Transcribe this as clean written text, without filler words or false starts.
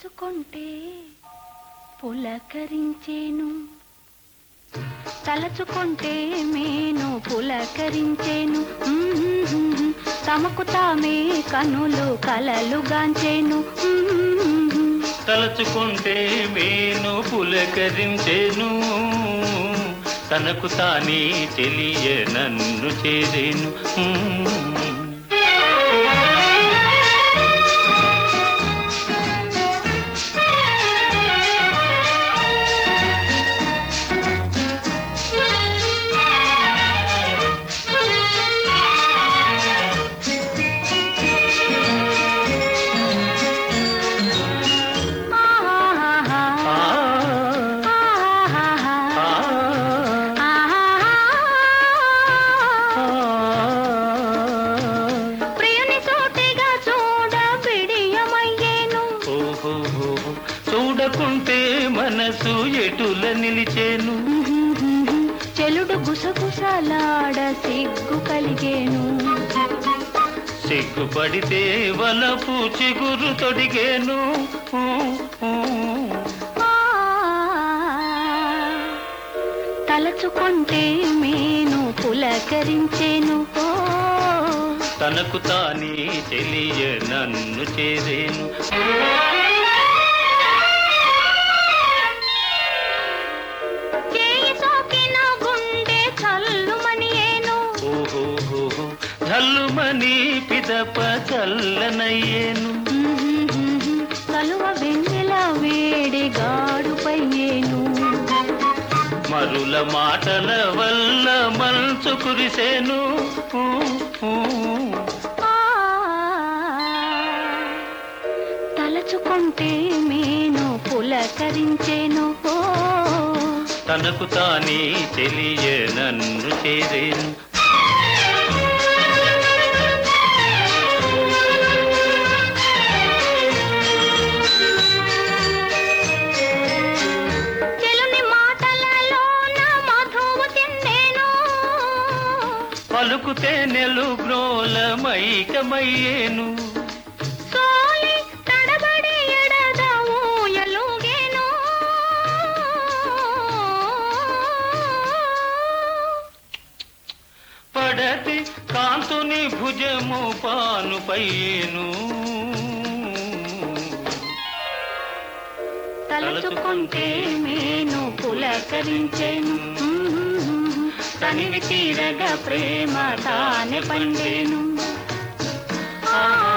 తలచుకుంటే పులకరించేను, తలచుకుంటే మేను పులకరించేను. తమకు తామే కనులు కలలుగాంచేను. తలచుకుంటే మేను పులకరించేను, తనకు తానే చెలియ నన్ను చేరేను. చూడకుంటే మనసు ఎటుల నిలిచేను, చెలుడు గుసగుసలాడ సిగ్గు కలిగేను. సిగ్గుపడితే వలపు చిగురు తొడిగేను. తలచుకుంటే మేను పులకరించేను, తనకు తానే తెలియ నన్ను చేరేను. చల్లుమని పిదప చల్లనయ్యేను, కలువ వెన్నెల వేడిగాడుపయ్యేను. మరుల మాటల వల్ల మనసు కురిసేను. తలచుకుంటే మేను పులకరించేను, తనకు తానే తెలియ నన్ను చేరేను. పలుకుతే నెలు గ్రోల మైకమయ్యేను, తడబడి ఎడదూయలుగేను. పడతి కాంతుని భుజము పాను పయ్యేను. తలచుకుంటే మేను పులకరించేను, తనివి తీరగా ప్రేమ తానే పండేను.